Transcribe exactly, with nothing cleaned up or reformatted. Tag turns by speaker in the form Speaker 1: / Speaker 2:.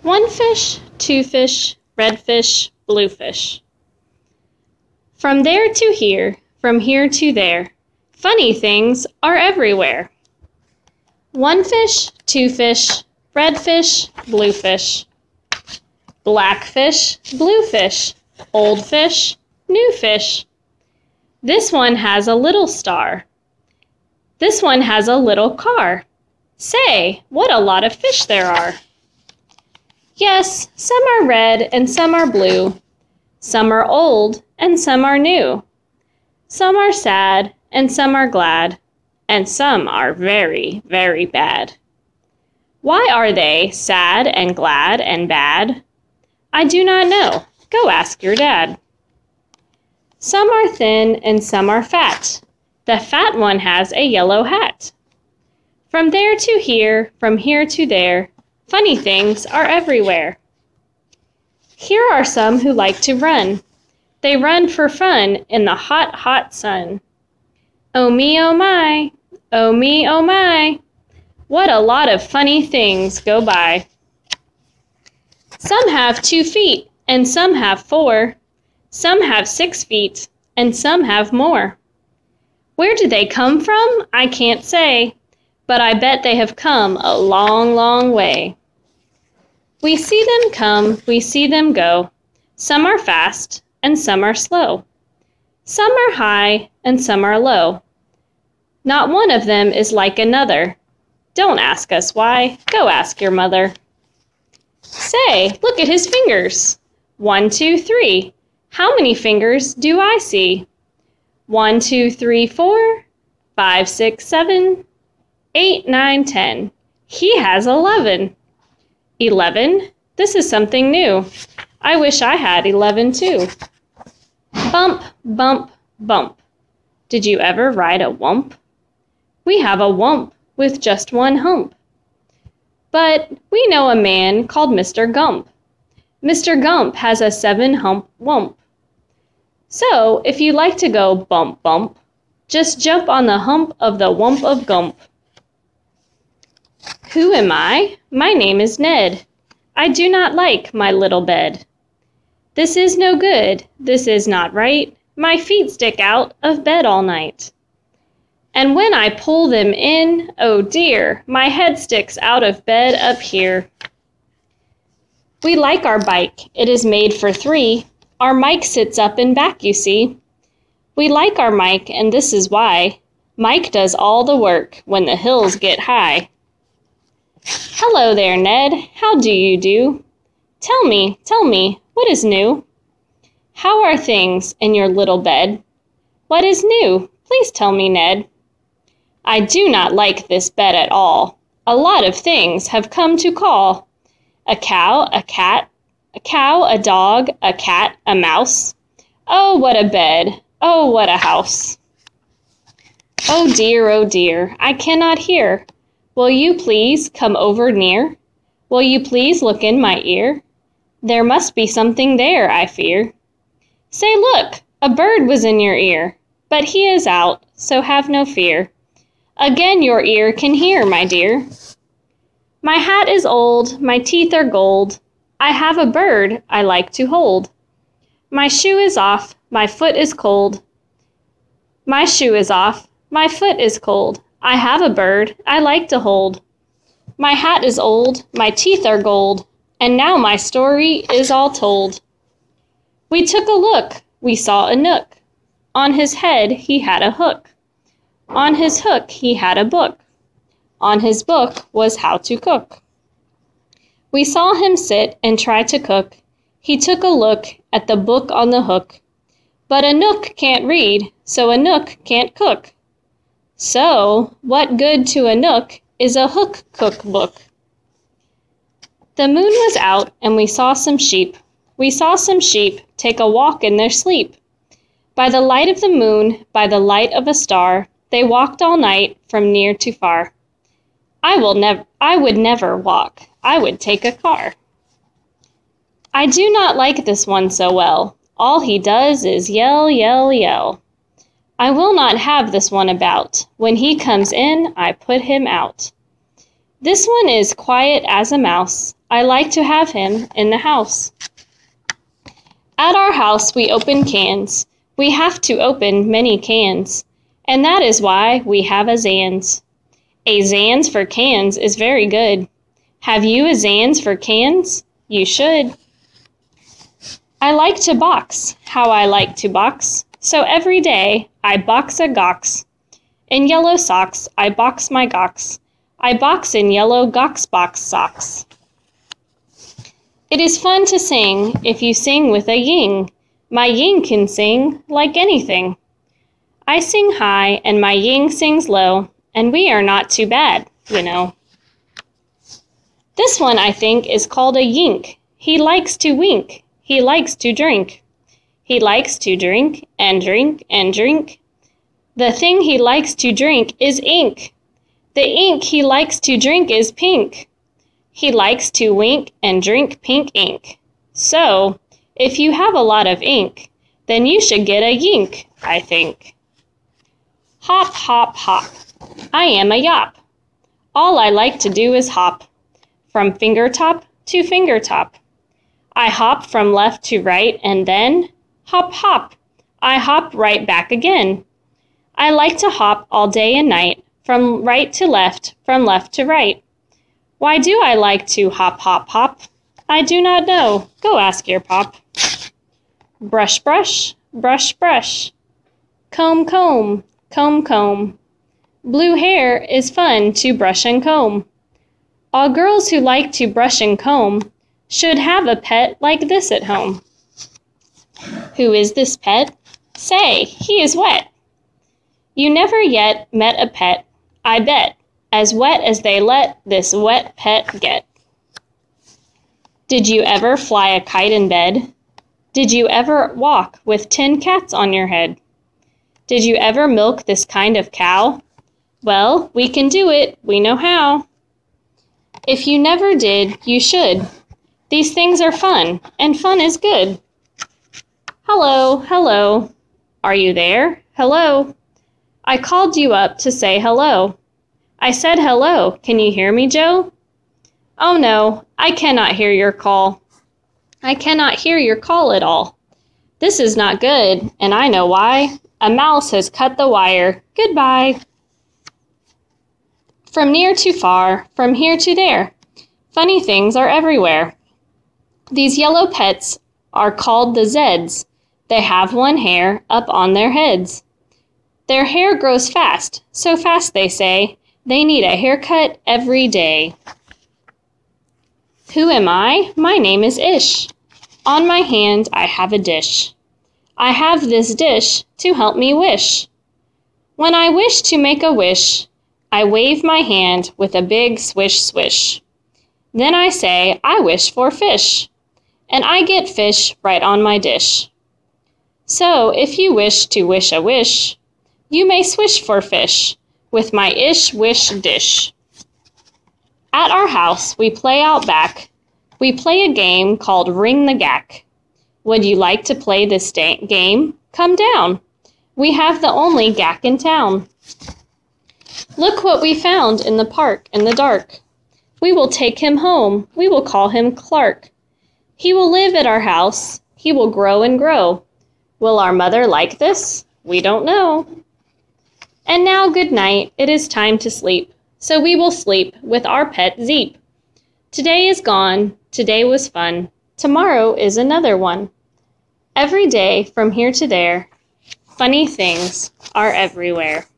Speaker 1: One fish, two fish, red fish, blue fish. From there to here, from here to there, funny things are everywhere. One fish, two fish, red fish, blue fish. Black fish, blue fish, old fish, new fish. This one has a little star. This one has a little car. Say, what a lot of fish there are. Yes, some are red and some are blue. Some are old and some are new. Some are sad and some are glad. And some are very, very bad. Why are they sad and glad and bad? I do not know. Go ask your dad. Some are thin and some are fat. The fat one has a yellow hat. From there to here, from here to there, funny things are everywhere. Here are some who like to run. They run for fun in the hot, hot sun. Oh me, oh my, oh me, oh my, what a lot of funny things go by. Some have two feet and some have four. Some have six feet and some have more. Where did they come from? I can't say, but I bet they have come a long, long way. We see them come, we see them go. Some are fast and some are slow. Some are high and some are low. Not one of them is like another. Don't ask us why, go ask your mother. Say, look at his fingers. One, two, three. How many fingers do I see? One, two, three, four, five, six, seven, eight, nine, ten. He has eleven. Eleven? This is something new. I wish I had eleven too. Bump, bump, bump. Did you ever ride a wump? We have a wump with just one hump. But we know a man called Mister Gump. Mister Gump has a seven-hump wump. So, if you like to go bump, bump, just jump on the hump of the wump of Gump. Who am I? My name is Ned. I do not like my little bed. This is no good, this is not right. My feet stick out of bed all night. And when I pull them in, oh dear, my head sticks out of bed up here. We like our bike, it is made for three. Our Mike sits up in back, you see. We like our Mike, and this is why. Mike does all the work when the hills get high. Hello there, Ned, how do you do? Tell me, tell me, what is new? How are things in your little bed? What is new? Please tell me, Ned. I do not like this bed at all. A lot of things have come to call. A cow, a cat, a cow, a dog, a cat, a mouse. Oh, what a bed. Oh, what a house. Oh dear, oh dear, I cannot hear. Will you please come over near? Will you please look in my ear? There must be something there, I fear. Say, look, a bird was in your ear, but he is out, so have no fear. Again your ear can hear, my dear. My hat is old, my teeth are gold. I have a bird I like to hold. My shoe is off, my foot is cold. My shoe is off, my foot is cold. I have a bird I like to hold. My hat is old, my teeth are gold, and now my story is all told. We took a look, we saw a nook. On his head he had a hook. On his hook he had a book. On his book was how to cook. We saw him sit and try to cook. He took a look at the book on the hook. But a nook can't read, so a nook can't cook. So, what good to a nook is a hook cookbook? The moon was out and we saw some sheep. We saw some sheep take a walk in their sleep. By the light of the moon, by the light of a star, they walked all night from near to far. I will never I would never walk. I would take a car. I do not like this one so well. All he does is yell, yell, yell. I will not have this one about. When he comes in, I put him out. This one is quiet as a mouse. I like to have him in the house. At our house we open cans. We have to open many cans, and that is why we have a Zans. A Zans for cans is very good. Have you a Zans for cans? You should. I like to box, how I like to box, so every day I box a gox. In yellow socks I box my gox. I box in yellow gox box socks. It is fun to sing if you sing with a ying. My ying can sing like anything. I sing high and my ying sings low, and we are not too bad, you know. This one, I think, is called a yink. He likes to wink. He likes to drink. He likes to drink and drink and drink. The thing he likes to drink is ink. The ink he likes to drink is pink. He likes to wink and drink pink ink. So, if you have a lot of ink, then you should get a yink, I think. Hop, hop, hop. I am a yop. All I like to do is hop, from finger top to finger top. I hop from left to right and then, hop, hop, I hop right back again. I like to hop all day and night, from right to left, from left to right. Why do I like to hop, hop, hop? I do not know. Go ask your pop. Brush, brush, brush, brush. Comb, comb, comb, comb. Blue hair is fun to brush and comb. All girls who like to brush and comb should have a pet like this at home. Who is this pet? Say, he is wet. You never yet met a pet, I bet, as wet as they let this wet pet get. Did you ever fly a kite in bed? Did you ever walk with ten cats on your head? Did you ever milk this kind of cow? Well, we can do it, we know how. If you never did, you should. These things are fun, and fun is good. Hello, hello. Are you there? Hello. I called you up to say hello. I said hello. Can you hear me, Joe? Oh no, I cannot hear your call. I cannot hear your call at all. This is not good, and I know why. A mouse has cut the wire. Goodbye. From near to far, from here to there, funny things are everywhere. These yellow pets are called the Zeds. They have one hair up on their heads. Their hair grows fast, so fast they say, they need a haircut every day. Who am I? My name is Ish. On my hand I have a dish. I have this dish to help me wish. When I wish to make a wish, I wave my hand with a big swish swish. Then I say, I wish for fish, and I get fish right on my dish. So if you wish to wish a wish, you may swish for fish with my ish wish dish. At our house, we play out back. We play a game called Ring the Gack. Would you like to play this game? Come down. We have the only gack in town. Look what we found in the park in the dark. We will take him home. We will call him Clark. He will live at our house. He will grow and grow. Will our mother like this? We don't know. And now, good night. It is time to sleep. So we will sleep with our pet Zeep. Today is gone. Today was fun. Tomorrow is another one. Every day from here to there, funny things are everywhere.